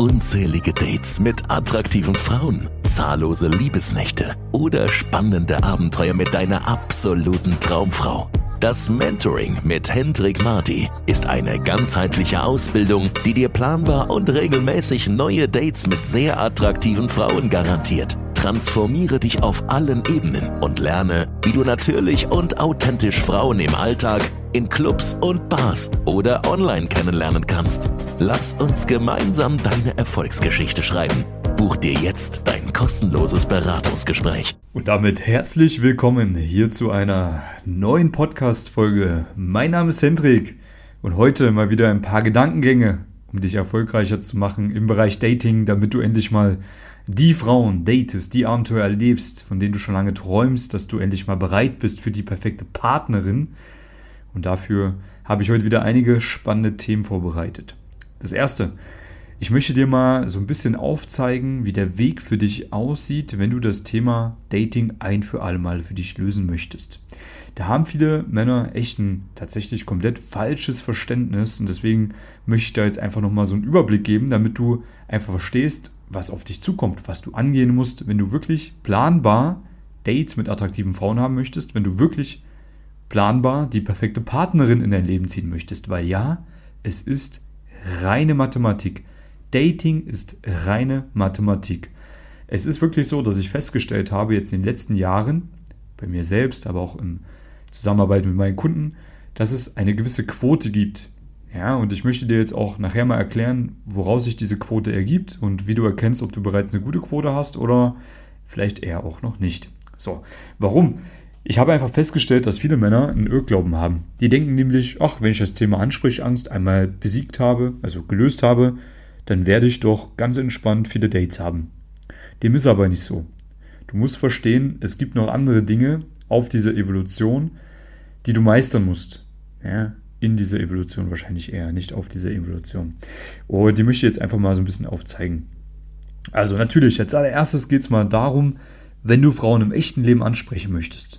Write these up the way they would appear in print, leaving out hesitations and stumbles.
unzählige Dates mit attraktiven Frauen, zahllose Liebesnächte oder spannende Abenteuer mit deiner absoluten Traumfrau. Das Mentoring mit Hendrik Marty ist eine ganzheitliche Ausbildung, die dir planbar und regelmäßig neue Dates mit sehr attraktiven Frauen garantiert. Transformiere dich auf allen Ebenen und lerne, wie du natürlich und authentisch Frauen im Alltag, in Clubs und Bars oder online kennenlernen kannst. Lass uns gemeinsam deine Erfolgsgeschichte schreiben. Buch dir jetzt dein kostenloses Beratungsgespräch. Und damit herzlich willkommen hier zu einer neuen Podcast-Folge. Mein Name ist Hendrik und heute mal wieder ein paar Gedankengänge, um dich erfolgreicher zu machen im Bereich Dating, damit du endlich mal die Frauen datest, die Abenteuer erlebst, von denen du schon lange träumst, dass du endlich mal bereit bist für die perfekte Partnerin. Und dafür habe ich heute wieder einige spannende Themen vorbereitet. Das erste: Ich möchte dir mal so ein bisschen aufzeigen, wie der Weg für dich aussieht, wenn du das Thema Dating ein für alle Mal für dich lösen möchtest. Da haben viele Männer echt ein tatsächlich komplett falsches Verständnis und deswegen möchte ich da jetzt einfach nochmal so einen Überblick geben, damit du einfach verstehst, was auf dich zukommt, was du angehen musst, wenn du wirklich planbar Dates mit attraktiven Frauen haben möchtest, wenn du wirklich planbar die perfekte Partnerin in dein Leben ziehen möchtest, weil ja, es ist reine Mathematik. Dating ist reine Mathematik. Es ist wirklich so, dass ich festgestellt habe, jetzt in den letzten Jahren, bei mir selbst, aber auch in Zusammenarbeit mit meinen Kunden, dass es eine gewisse Quote gibt. Ja, und ich möchte dir jetzt auch nachher mal erklären, woraus sich diese Quote ergibt und wie du erkennst, ob du bereits eine gute Quote hast oder vielleicht eher auch noch nicht. So, warum? Ich habe einfach festgestellt, dass viele Männer einen Irrglauben haben. Die denken nämlich, ach, wenn ich das Thema Ansprechangst einmal besiegt habe, also gelöst habe, dann werde ich doch ganz entspannt viele Dates haben. Dem ist aber nicht so. Du musst verstehen, es gibt noch andere Dinge auf dieser Evolution, die du meistern musst. Ja, in dieser Evolution wahrscheinlich eher, nicht auf dieser Evolution. Und die möchte ich jetzt einfach mal so ein bisschen aufzeigen. Also natürlich, als allererstes geht es mal darum, wenn du Frauen im echten Leben ansprechen möchtest,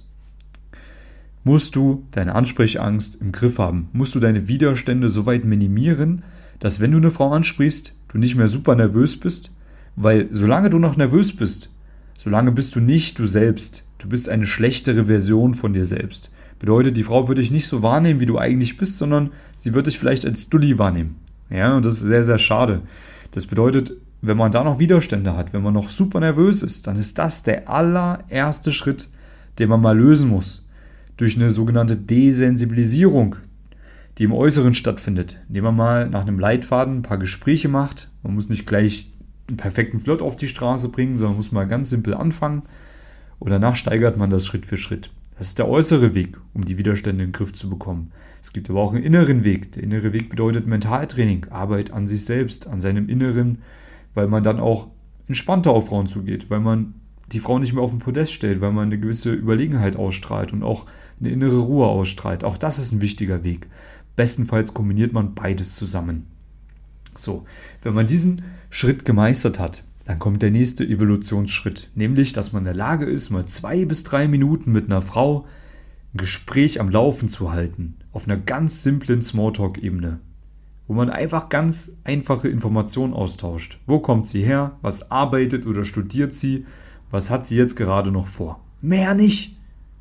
musst du deine Ansprechangst im Griff haben. Musst du deine Widerstände so weit minimieren, dass wenn du eine Frau ansprichst, du nicht mehr super nervös bist, weil solange du noch nervös bist, solange bist du nicht du selbst. Du bist eine schlechtere Version von dir selbst. Bedeutet, die Frau wird dich nicht so wahrnehmen, wie du eigentlich bist, sondern sie wird dich vielleicht als Dulli wahrnehmen. Ja, und das ist sehr, sehr schade. Das bedeutet, wenn man da noch Widerstände hat, wenn man noch super nervös ist, dann ist das der allererste Schritt, den man mal lösen muss. Durch eine sogenannte Desensibilisierung, die im Äußeren stattfindet, indem man mal nach einem Leitfaden ein paar Gespräche macht. Man muss nicht gleich einen perfekten Flirt auf die Straße bringen, sondern muss mal ganz simpel anfangen und danach steigert man das Schritt für Schritt. Das ist der äußere Weg, um die Widerstände in den Griff zu bekommen. Es gibt aber auch einen inneren Weg. Der innere Weg bedeutet Mentaltraining, Arbeit an sich selbst, an seinem Inneren, weil man dann auch entspannter auf Frauen zugeht, weil man die Frau nicht mehr auf den Podest stellt, weil man eine gewisse Überlegenheit ausstrahlt und auch eine innere Ruhe ausstrahlt. Auch das ist ein wichtiger Weg. Bestenfalls kombiniert man beides zusammen. So, wenn man diesen Schritt gemeistert hat, dann kommt der nächste Evolutionsschritt, nämlich, dass man in der Lage ist, mal 2 bis 3 Minuten mit einer Frau ein Gespräch am Laufen zu halten, auf einer ganz simplen Smalltalk-Ebene, wo man einfach ganz einfache Informationen austauscht. Wo kommt sie her? Was arbeitet oder studiert sie? Was hat sie jetzt gerade noch vor? Mehr nicht.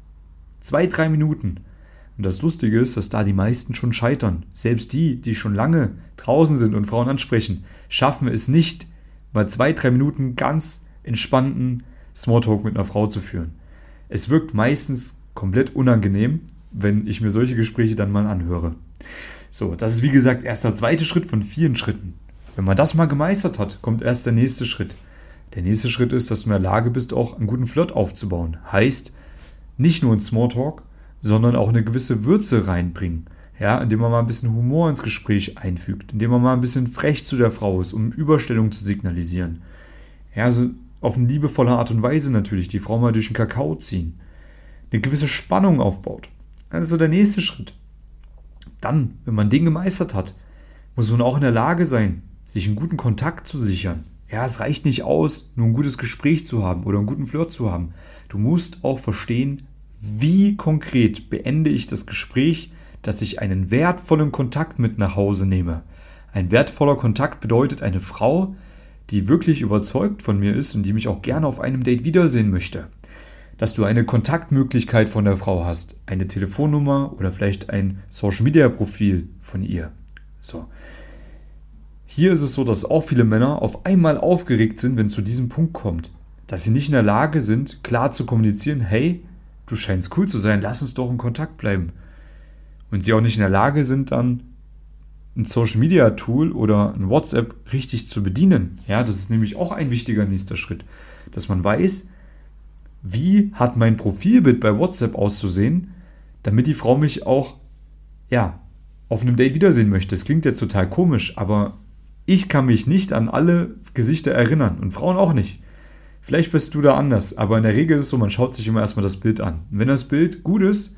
2, 3 Minuten. Und das Lustige ist, dass da die meisten schon scheitern. Selbst die schon lange draußen sind und Frauen ansprechen, schaffen es nicht, mal 2, 3 Minuten ganz entspannten Smalltalk mit einer Frau zu führen. Es wirkt meistens komplett unangenehm, wenn ich mir solche Gespräche dann mal anhöre. So, das ist wie gesagt erst der zweite Schritt von 4 Schritten. Wenn man das mal gemeistert hat, kommt erst der nächste Schritt. Der nächste Schritt ist, dass du in der Lage bist, auch einen guten Flirt aufzubauen. Heißt, nicht nur ein Smalltalk, sondern auch eine gewisse Würze reinbringen. Ja, indem man mal ein bisschen Humor ins Gespräch einfügt, indem man mal ein bisschen frech zu der Frau ist, um Überstellung zu signalisieren. Ja, also auf eine liebevolle Art und Weise natürlich die Frau mal durch den Kakao ziehen. Eine gewisse Spannung aufbaut. Das ist so der nächste Schritt. Dann, wenn man den gemeistert hat, muss man auch in der Lage sein, sich einen guten Kontakt zu sichern. Ja, es reicht nicht aus, nur ein gutes Gespräch zu haben oder einen guten Flirt zu haben. Du musst auch verstehen, wie konkret beende ich das Gespräch, dass ich einen wertvollen Kontakt mit nach Hause nehme. Ein wertvoller Kontakt bedeutet eine Frau, die wirklich überzeugt von mir ist und die mich auch gerne auf einem Date wiedersehen möchte. Dass du eine Kontaktmöglichkeit von der Frau hast, eine Telefonnummer oder vielleicht ein Social-Media-Profil von ihr. So. Hier ist es so, dass auch viele Männer auf einmal aufgeregt sind, wenn es zu diesem Punkt kommt. Dass sie nicht in der Lage sind, klar zu kommunizieren, hey, du scheinst cool zu sein, lass uns doch in Kontakt bleiben. Und sie auch nicht in der Lage sind, dann ein Social-Media-Tool oder ein WhatsApp richtig zu bedienen. Ja, das ist nämlich auch ein wichtiger nächster Schritt. Dass man weiß, wie hat mein Profilbild bei WhatsApp auszusehen, damit die Frau mich auch, auf einem Date wiedersehen möchte. Das klingt jetzt total komisch, aber ich kann mich nicht an alle Gesichter erinnern und Frauen auch nicht. Vielleicht bist du da anders, aber in der Regel ist es so, man schaut sich immer erstmal das Bild an. Und wenn das Bild gut ist,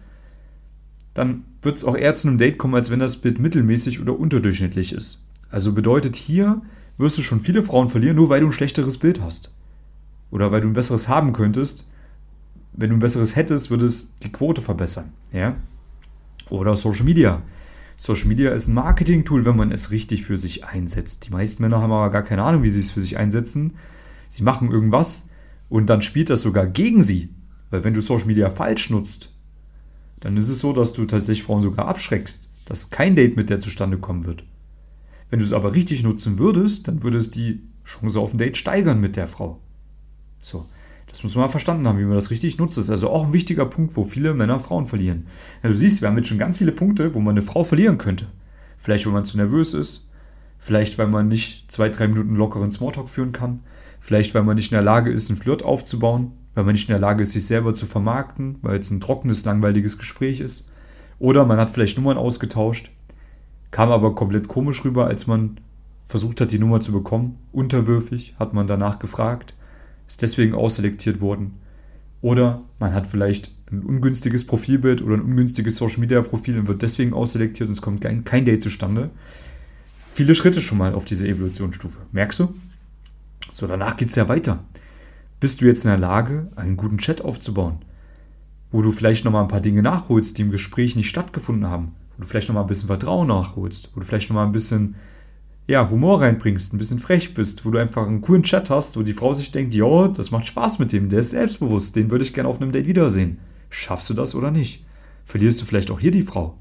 dann wird es auch eher zu einem Date kommen, als wenn das Bild mittelmäßig oder unterdurchschnittlich ist. Also bedeutet, hier wirst du schon viele Frauen verlieren, nur weil du ein schlechteres Bild hast. Oder weil du ein besseres haben könntest. Wenn du ein besseres hättest, würde es die Quote verbessern. Ja? Oder Social Media. Social Media ist ein Marketing-Tool, wenn man es richtig für sich einsetzt. Die meisten Männer haben aber gar keine Ahnung, wie sie es für sich einsetzen. Sie machen irgendwas und dann spielt das sogar gegen sie. Weil wenn du Social Media falsch nutzt, dann ist es so, dass du tatsächlich Frauen sogar abschreckst, dass kein Date mit der zustande kommen wird. Wenn du es aber richtig nutzen würdest, dann würde es die Chance auf ein Date steigern mit der Frau. So, das muss man mal verstanden haben, wie man das richtig nutzt. Das ist also auch ein wichtiger Punkt, wo viele Männer Frauen verlieren. Ja, du siehst, wir haben jetzt schon ganz viele Punkte, wo man eine Frau verlieren könnte. Vielleicht, weil man zu nervös ist. Vielleicht, weil man nicht 2-3 Minuten lockeren Smalltalk führen kann. Vielleicht, weil man nicht in der Lage ist, einen Flirt aufzubauen. Weil man nicht in der Lage ist, sich selber zu vermarkten, weil es ein trockenes, langweiliges Gespräch ist. Oder man hat vielleicht Nummern ausgetauscht, kam aber komplett komisch rüber, als man versucht hat, die Nummer zu bekommen. Unterwürfig hat man danach gefragt, ist deswegen ausselektiert worden. Oder man hat vielleicht ein ungünstiges Profilbild oder ein ungünstiges Social-Media-Profil und wird deswegen ausselektiert und es kommt kein Date zustande. Viele Schritte schon mal auf diese Evolutionsstufe. Merkst du? So, danach geht es ja weiter. Bist du jetzt in der Lage, einen guten Chat aufzubauen, wo du vielleicht nochmal ein paar Dinge nachholst, die im Gespräch nicht stattgefunden haben, wo du vielleicht nochmal ein bisschen Vertrauen nachholst, wo du vielleicht nochmal ein bisschen Humor reinbringst, ein bisschen frech bist, wo du einfach einen coolen Chat hast, wo die Frau sich denkt, jo, das macht Spaß mit dem, der ist selbstbewusst, den würde ich gerne auf einem Date wiedersehen. Schaffst du das oder nicht? Verlierst du vielleicht auch hier die Frau?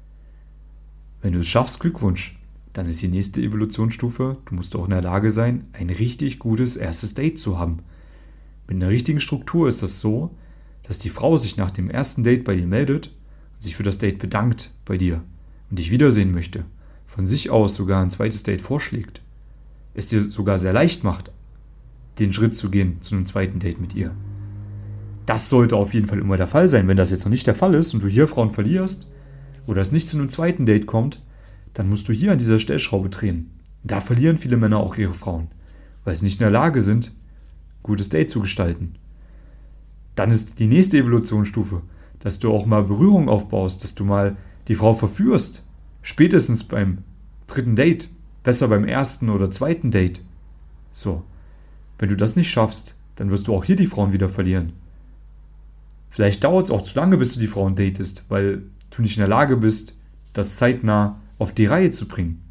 Wenn du es schaffst, Glückwunsch. Dann ist die nächste Evolutionsstufe, du musst auch in der Lage sein, ein richtig gutes erstes Date zu haben. Mit einer richtigen Struktur ist das so, dass die Frau sich nach dem ersten Date bei dir meldet und sich für das Date bedankt bei dir und dich wiedersehen möchte, von sich aus sogar ein zweites Date vorschlägt, es dir sogar sehr leicht macht, den Schritt zu gehen zu einem zweiten Date mit ihr. Das sollte auf jeden Fall immer der Fall sein. Wenn das jetzt noch nicht der Fall ist und du hier Frauen verlierst oder es nicht zu einem zweiten Date kommt, dann musst du hier an dieser Stellschraube drehen. Da verlieren viele Männer auch ihre Frauen, weil sie nicht in der Lage sind, gutes Date zu gestalten. Dann ist die nächste Evolutionsstufe, dass du auch mal Berührung aufbaust, dass du mal die Frau verführst, spätestens beim dritten Date, besser beim ersten oder zweiten Date. So, wenn du das nicht schaffst, dann wirst du auch hier die Frauen wieder verlieren. Vielleicht dauert es auch zu lange, bis du die Frauen datest, weil du nicht in der Lage bist, das zeitnah auf die Reihe zu bringen.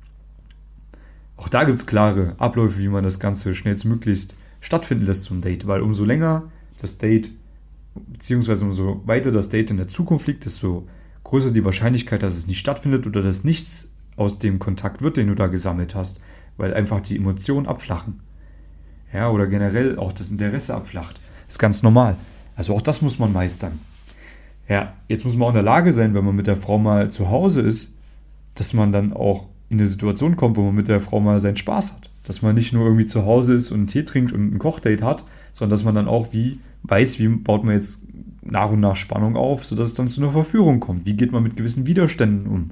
Auch da gibt es klare Abläufe, wie man das Ganze schnellstmöglichst stattfinden lässt zum Date, weil umso länger das Date, beziehungsweise umso weiter das Date in der Zukunft liegt, desto größer die Wahrscheinlichkeit, dass es nicht stattfindet oder dass nichts aus dem Kontakt wird, den du da gesammelt hast, weil einfach die Emotionen abflachen. Ja, oder generell auch das Interesse abflacht. Das ist ganz normal. Also auch das muss man meistern. Ja, jetzt muss man auch in der Lage sein, wenn man mit der Frau mal zu Hause ist, dass man dann auch in eine Situation kommt, wo man mit der Frau mal seinen Spaß hat. Dass man nicht nur irgendwie zu Hause ist und einen Tee trinkt und ein Kochdate hat, sondern dass man dann auch weiß, wie baut man jetzt nach und nach Spannung auf, sodass es dann zu einer Verführung kommt. Wie geht man mit gewissen Widerständen um?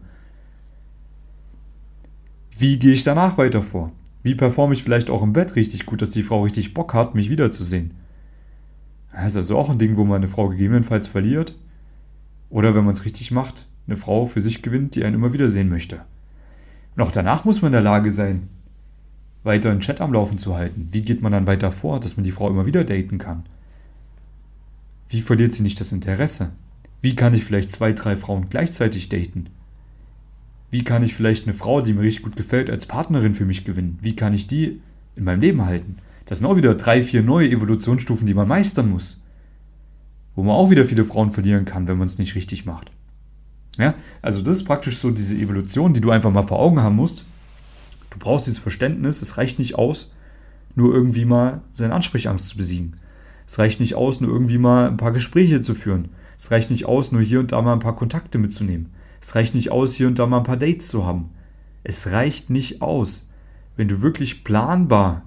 Wie gehe ich danach weiter vor? Wie performe ich vielleicht auch im Bett richtig gut, dass die Frau richtig Bock hat, mich wiederzusehen? Das ist also auch ein Ding, wo man eine Frau gegebenenfalls verliert. Oder wenn man es richtig macht, eine Frau für sich gewinnt, die einen immer wiedersehen möchte. Und auch danach muss man in der Lage sein, weiter einen Chat am Laufen zu halten. Wie geht man dann weiter vor, dass man die Frau immer wieder daten kann? Wie verliert sie nicht das Interesse? Wie kann ich vielleicht 2-3 Frauen gleichzeitig daten? Wie kann ich vielleicht eine Frau, die mir richtig gut gefällt, als Partnerin für mich gewinnen? Wie kann ich die in meinem Leben halten. Das sind auch wieder 3, 4 neue Evolutionsstufen, die man meistern muss. Wo man auch wieder viele Frauen verlieren kann, wenn man es nicht richtig macht. Ja, also das ist praktisch so diese Evolution, die du einfach mal vor Augen haben musst. Du brauchst dieses Verständnis, es reicht nicht aus, nur irgendwie mal seine Ansprechangst zu besiegen. Es reicht nicht aus, nur irgendwie mal ein paar Gespräche zu führen. Es reicht nicht aus, nur hier und da mal ein paar Kontakte mitzunehmen. Es reicht nicht aus, hier und da mal ein paar Dates zu haben. Es reicht nicht aus, wenn du wirklich planbar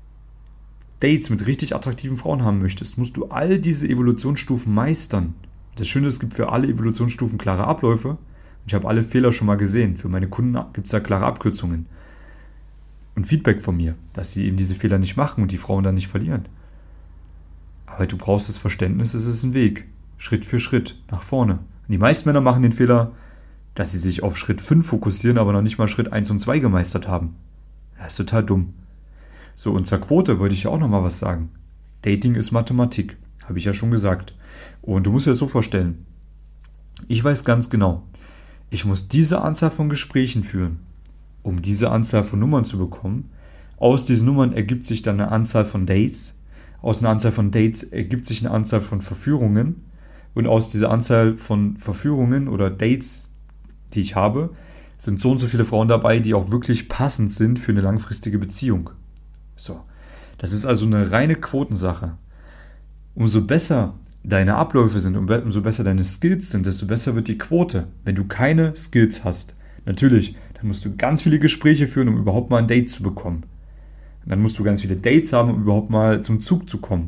Dates mit richtig attraktiven Frauen haben möchtest, musst du all diese Evolutionsstufen meistern. Das Schöne ist, es gibt für alle Evolutionsstufen klare Abläufe. Und ich habe alle Fehler schon mal gesehen. Für meine Kunden gibt es da klare Abkürzungen. Und Feedback von mir, dass sie eben diese Fehler nicht machen und die Frauen dann nicht verlieren. Aber du brauchst das Verständnis, es ist ein Weg. Schritt für Schritt, nach vorne. Und die meisten Männer machen den Fehler, dass sie sich auf Schritt 5 fokussieren, aber noch nicht mal Schritt 1 und 2 gemeistert haben. Das ist total dumm. So, und zur Quote wollte ich ja auch noch mal was sagen. Dating ist Mathematik, habe ich ja schon gesagt. Und du musst dir das so vorstellen. Ich weiß ganz genau, ich muss diese Anzahl von Gesprächen führen, um diese Anzahl von Nummern zu bekommen. Aus diesen Nummern ergibt sich dann eine Anzahl von Dates. Aus einer Anzahl von Dates ergibt sich eine Anzahl von Verführungen. Und aus dieser Anzahl von Verführungen oder Dates, die ich habe, sind so und so viele Frauen dabei, die auch wirklich passend sind für eine langfristige Beziehung. So, das ist also eine reine Quotensache. Umso besser deine Abläufe sind, umso besser deine Skills sind, desto besser wird die Quote. Wenn du keine Skills hast, natürlich, dann musst du ganz viele Gespräche führen, um überhaupt mal ein Date zu bekommen. Und dann musst du ganz viele Dates haben, um überhaupt mal zum Zug zu kommen.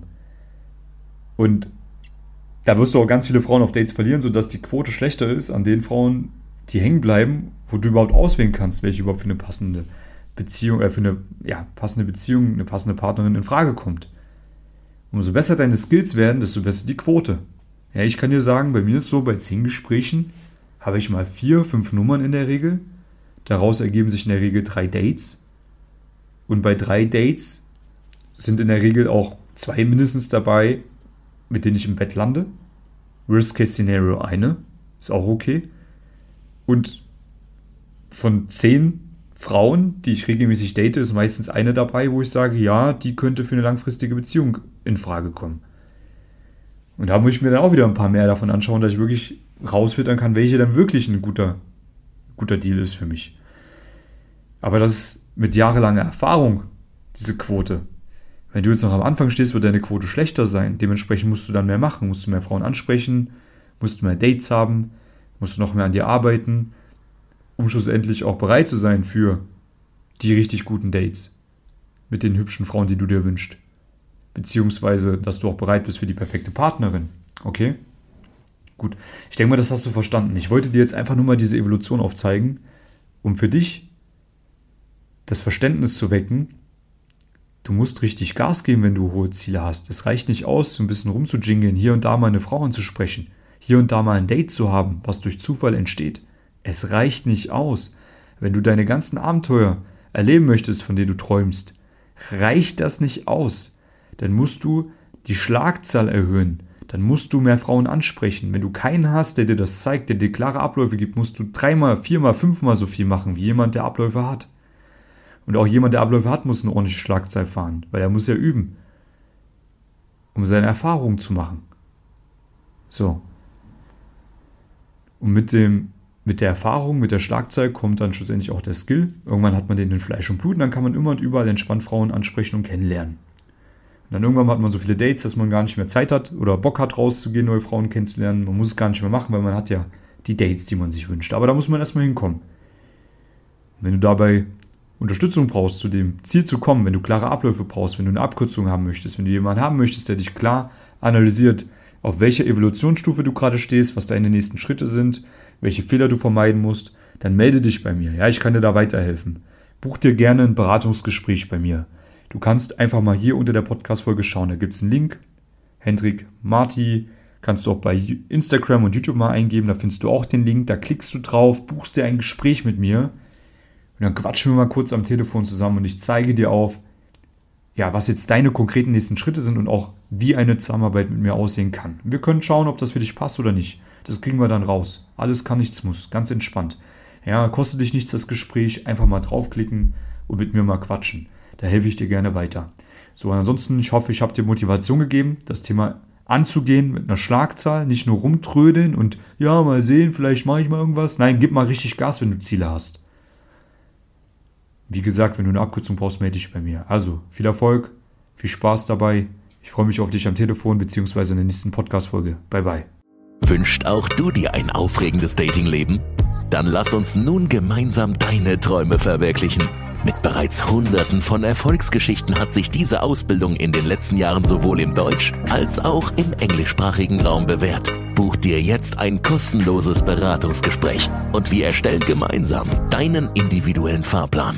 Und da wirst du auch ganz viele Frauen auf Dates verlieren, sodass die Quote schlechter ist an den Frauen, die hängen bleiben, wo du überhaupt auswählen kannst, welche überhaupt für eine passende Beziehung, passende Beziehung, eine passende Partnerin in Frage kommt. Umso besser deine Skills werden, desto besser die Quote. Ja, ich kann dir sagen, bei mir ist so, bei 10 Gesprächen habe ich mal 4, 5 Nummern in der Regel. Daraus ergeben sich in der Regel 3 Dates. Und bei 3 Dates sind in der Regel auch 2 mindestens dabei, mit denen ich im Bett lande. Worst-Case-Szenario eine, ist auch okay. Und von 10 Frauen, die ich regelmäßig date, ist meistens eine dabei, wo ich sage, ja, die könnte für eine langfristige Beziehung in Frage kommen. Und da muss ich mir dann auch wieder ein paar mehr davon anschauen, dass ich wirklich rausfiltern kann, welche dann wirklich ein guter Deal ist für mich. Aber das ist mit jahrelanger Erfahrung, diese Quote. Wenn du jetzt noch am Anfang stehst, wird deine Quote schlechter sein. Dementsprechend musst du dann mehr machen, musst du mehr Frauen ansprechen, musst du mehr Dates haben, musst du noch mehr an dir arbeiten, um schlussendlich auch bereit zu sein für die richtig guten Dates mit den hübschen Frauen, die du dir wünschst. Beziehungsweise, dass du auch bereit bist für die perfekte Partnerin. Okay? Gut. Ich denke mal, das hast du verstanden. Ich wollte dir jetzt einfach nur mal diese Evolution aufzeigen, um für dich das Verständnis zu wecken, du musst richtig Gas geben, wenn du hohe Ziele hast. Es reicht nicht aus, so ein bisschen rumzujingeln, hier und da mal eine Frau anzusprechen, hier und da mal ein Date zu haben, was durch Zufall entsteht. Es reicht nicht aus. Wenn du deine ganzen Abenteuer erleben möchtest, von denen du träumst, reicht das nicht aus. Dann musst du die Schlagzahl erhöhen. Dann musst du mehr Frauen ansprechen. Wenn du keinen hast, der dir das zeigt, der dir klare Abläufe gibt, musst du 3-mal, 4-mal, 5-mal so viel machen, wie jemand, der Abläufe hat. Und auch jemand, der Abläufe hat, muss eine ordentliche Schlagzahl fahren, weil er muss ja üben, um seine Erfahrungen zu machen. So. Und mit der Erfahrung, mit der Schlagzahl kommt dann schlussendlich auch der Skill. Irgendwann hat man den in Fleisch und Blut und dann kann man immer und überall entspannt Frauen ansprechen und kennenlernen. Und dann irgendwann hat man so viele Dates, dass man gar nicht mehr Zeit hat oder Bock hat, rauszugehen, neue Frauen kennenzulernen. Man muss es gar nicht mehr machen, weil man hat ja die Dates, die man sich wünscht. Aber da muss man erstmal hinkommen. Und wenn du dabei Unterstützung brauchst, zu dem Ziel zu kommen, wenn du klare Abläufe brauchst, wenn du eine Abkürzung haben möchtest, wenn du jemanden haben möchtest, der dich klar analysiert, auf welcher Evolutionsstufe du gerade stehst, was deine nächsten Schritte sind, welche Fehler du vermeiden musst, dann melde dich bei mir. Ja, ich kann dir da weiterhelfen. Buch dir gerne ein Beratungsgespräch bei mir. Du kannst einfach mal hier unter der Podcast-Folge schauen. Da gibt es einen Link. Hendrik Marti. Kannst du auch bei Instagram und YouTube mal eingeben. Da findest du auch den Link. Da klickst du drauf, buchst dir ein Gespräch mit mir. Und dann quatschen wir mal kurz am Telefon zusammen und ich zeige dir auf, ja, was jetzt deine konkreten nächsten Schritte sind und auch, wie eine Zusammenarbeit mit mir aussehen kann. Wir können schauen, ob das für dich passt oder nicht. Das kriegen wir dann raus. Alles kann, nichts muss. Ganz entspannt. Ja, kostet dich nichts das Gespräch. Einfach mal draufklicken und mit mir mal quatschen. Da helfe ich dir gerne weiter. So, ansonsten, ich hoffe, ich habe dir Motivation gegeben, das Thema anzugehen mit einer Schlagzahl, nicht nur rumtrödeln und ja, mal sehen, vielleicht mache ich mal irgendwas. Nein, gib mal richtig Gas, wenn du Ziele hast. Wie gesagt, wenn du eine Abkürzung brauchst, melde dich bei mir. Also, viel Erfolg, viel Spaß dabei. Ich freue mich auf dich am Telefon bzw. in der nächsten Podcast-Folge. Bye, bye. Wünscht auch du dir ein aufregendes Datingleben? Dann lass uns nun gemeinsam deine Träume verwirklichen. Mit bereits Hunderten von Erfolgsgeschichten hat sich diese Ausbildung in den letzten Jahren sowohl im Deutsch- als auch im englischsprachigen Raum bewährt. Buch dir jetzt ein kostenloses Beratungsgespräch und wir erstellen gemeinsam deinen individuellen Fahrplan.